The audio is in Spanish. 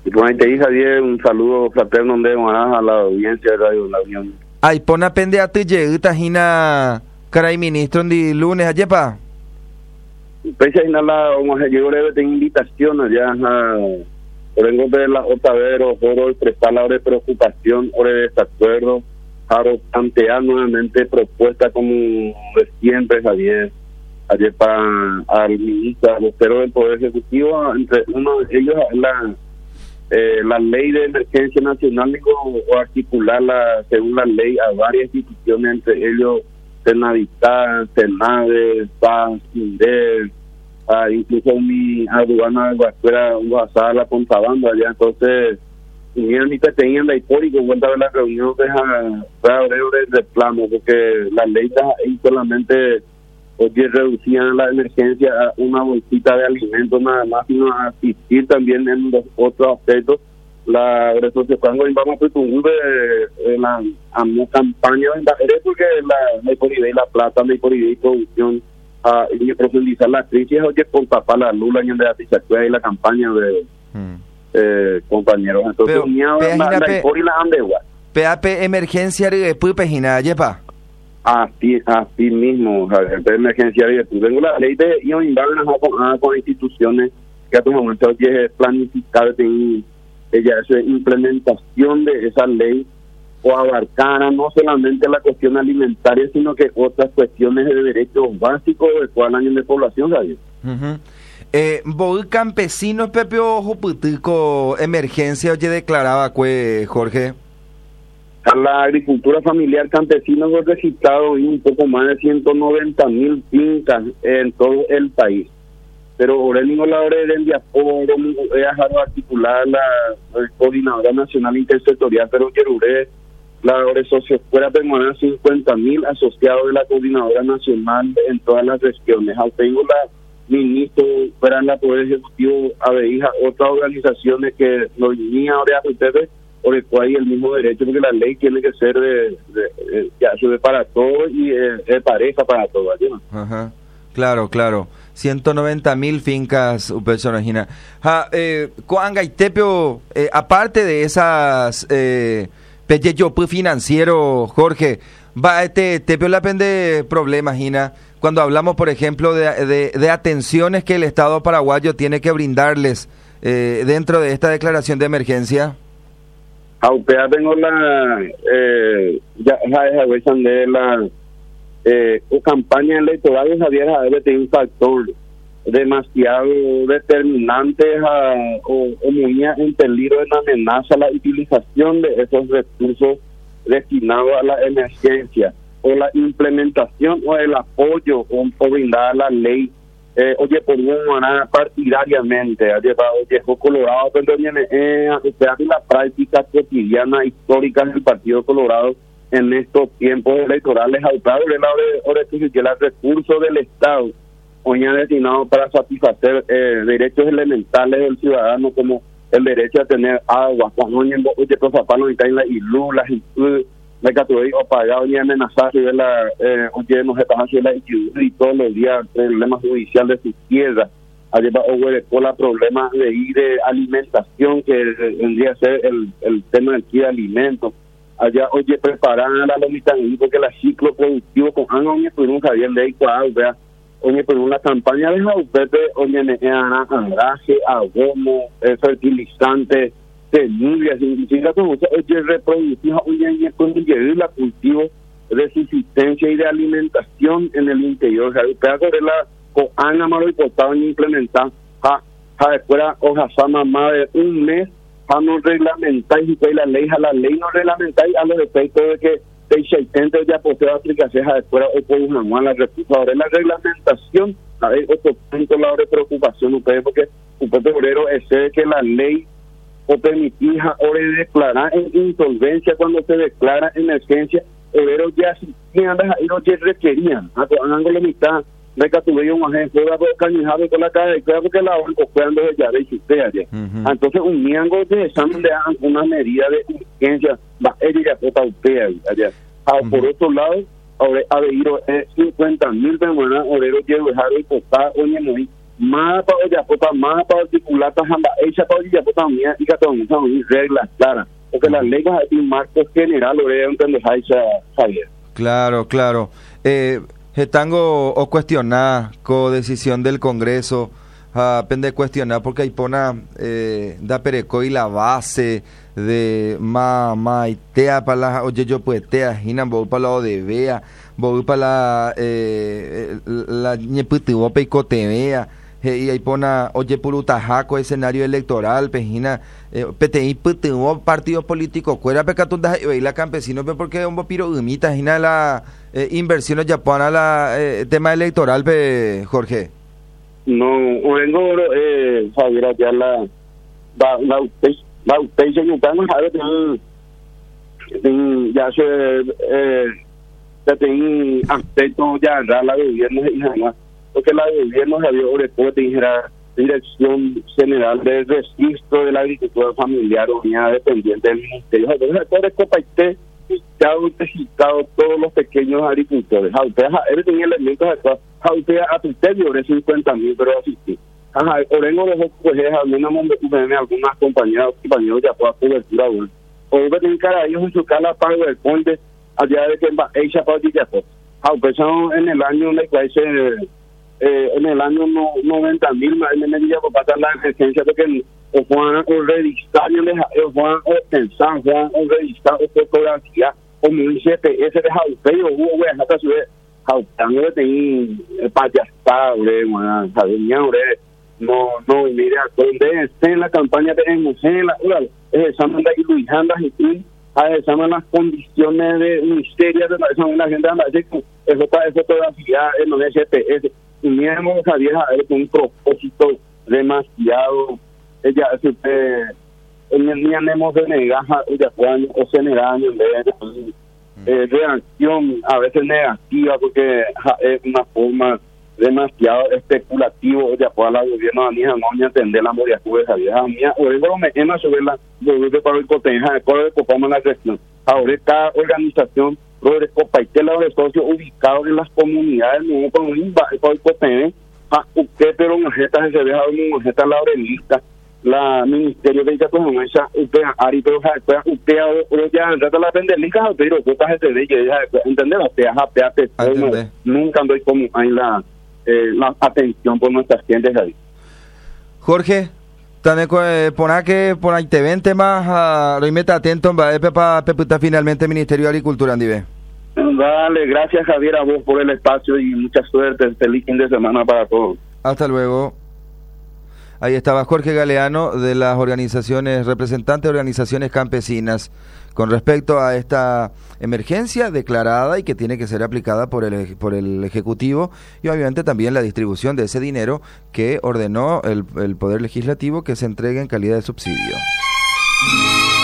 Y por ahí te dije ayer un saludo fraterno de Guaraja a la audiencia de Radio La Unión. Ay, pon a pende a tu lleguita, Gina, caray ministro, de lunes, ayepa. Pese a la homogeneidad de invitación allá vengo de la Otavero, foro de prestar la hora de preocupación, hora de desacuerdo, para plantear nuevamente propuesta como de siempre, Javier, ayer para al ministro, al vocero del Poder Ejecutivo, entre uno de ellos la ley de emergencia nacional o articularla según la ley a varias instituciones, entre ellos Senadita, Senade, PAS, INDER, incluso mi aduana de Guascuera, WhatsApp, la contrabando allá. Entonces, ni te tenían la histórica en cuenta de la reunión de reclamo, porque la ley ahí solamente reducían la emergencia a una bolsita de alimentos nada más, sino a asistir también en los otros aspectos. La cuando vamos a la campaña porque la hiporidad y la plata, la hiporidad y producción y profundizar la crisis, oye, con tapar la lula en de la campaña de compañeros. Entonces, la hiporidad y la andegua. PAP emergencia de Pujina, yepa. Así mismo, de emergencia de tengo la ley de con instituciones que a tu momento es planificar ella es implementación de esa ley o abarcara no solamente la cuestión alimentaria, sino que otras cuestiones de derechos básicos de cada año de población, Javier. Vos campesinos Pepeo Juputico emergencia oye declaraba Jorge. A la agricultura familiar campesina fue registrado en un poco más de 190,000 fincas en todo el país. Pero ahora mismo la hora de diaforo he dejado articular la Coordinadora Nacional Intersectorial, pero Yeruré, la hora socioescuela permanece 50,000 asociados de la Coordinadora Nacional en todas las regiones. Tengo la ministro fuera la Poder Ejecutivo Abeja, otras organizaciones que lo unían ahora a ustedes, por el cual hay el mismo derecho, porque la ley tiene que ser de para todos y de pareja para todos. ¿Sí? Ajá, claro. 190,000 fincas, personas. Aparte de esas peyeyopu financiero, Jorge, va tepio la pende problemas, Gina, cuando hablamos, por ejemplo, de atenciones que el Estado paraguayo tiene que brindarles dentro de esta declaración de emergencia. Aupea tengo la campaña electoral, Javier, tiene un factor demasiado determinante o muy en peligro en amenaza la utilización de esos recursos destinados a la emergencia o la implementación o el apoyo o brindar la ley por una partidariamente dejó Colorado, pero la práctica cotidiana histórica del Partido Colorado en estos tiempos electorales que los recursos del Estado hoy han destinado para satisfacer derechos elementales del ciudadano, como el derecho a tener agua, cuando la categoría pagado ni amenazar de la no se pasa la y todos los días problemas judiciales de sus tierras por la problemas de alimentación que vendría a ser el tema del de alimentos allá preparar la lomita porque la ciclo productivo con por un Javier Ley por una campaña de Jaupete andraje, abono, fertilizante, semillas, inclusive reproducir la cultivo de subsistencia y de alimentación en el interior. Con Ana Maro y Portado en implementar después más de un mes no reglamentáis y la ley no reglamentáis a los efectos de que se intenta ya posee aplicación después o por una mala recursos. Ahora la reglamentación hay otro punto la de preocupación ustedes porque un obrero es que la ley o permitir ahora declarar en insolvencia cuando se declara emergencia obreros ya ya requerían la mitad de que tuvieron un ejemplo de cañejado con la cara de claro porque la única cuando ya de usted allá. Entonces un miembro de esa una medida de urgencia va a ir a toda usted allá. Por otro lado ahora ha habido 50,000 personas obreros que dejaron y postar oye muy más para ya puta más para articulatas anda ella para ya puta mía y que son reglas claras porque las leyes hay un marco general o es donde hay Javier. Claro, claro. Tango o cuestionar con decisión del Congreso, pende cuestionar porque hay pona da pereco y la base de ma itea para la oye yo pues tea hinan bo para la de vea bo para la ñeputiwope y cotevea y ahí pona oye purutajaco escenario electoral pejina PTI putuvo partido político cuera pecatunda y la campesino porque un piro umita hina la inversiones ya pona la tema electoral Jorge. No, vengo Javier ya la usted se estamos a ver ya se tiene aspecto ya la gobierno y jamás porque la gobierno había sobre todo dijera Dirección General de Registro de la Agricultura Familiar unidad dependiente del Ministerio de registrado todos los pequeños agricultores. Él tenía elementos de a superiores 50,000, pero así sí. Orengo dejó pues al menos algunas compañeros ya por cobertura o en cada ellos en su cala para el puente allá de que ella para ya empezó en el año en el año 90,000 en ya por pasar la emergencia de que Juan o revisar Juan o pensar Juan o revisar o fotografía como un GPS de Jaupeo hubo hasta su Jaupeo de payastable no mira donde esté en la campaña de mujer la examen de Luisanda y examen las condiciones de miseria de la gente anda eso fotografía en los GPS y miremos a vieja con un propósito demasiado ella tenemos de negaja ella o general reacción a veces negativa porque es una forma demasiado especulativo ya por la gobierno a mí no entender la moria de esa vieja mía o luego me ema sobre la de para el coteja de coro de copamos la gestión ahora cada organización de copaitela de socios ubicados en las comunidades no con un para el coteja usted pero una jeta se deja una jeta laurelista la ministerio de Icatono esa usted ari pero usted ya trata la pendelicas pero usted gente de ella entender usted nunca doy como hay la atención por nuestras clientes ahí. Jorge, también por ahí te ven temas lo meta atento para peputa finalmente Ministerio de Agricultura Andive. Dale, gracias Javier a vos por el espacio y mucha suerte, feliz fin de semana para todos. Hasta luego. Ahí estaba Jorge Galeano de las organizaciones, representante de organizaciones campesinas, con respecto a esta emergencia declarada y que tiene que ser aplicada por el Ejecutivo y obviamente también la distribución de ese dinero que ordenó el Poder Legislativo que se entregue en calidad de subsidio.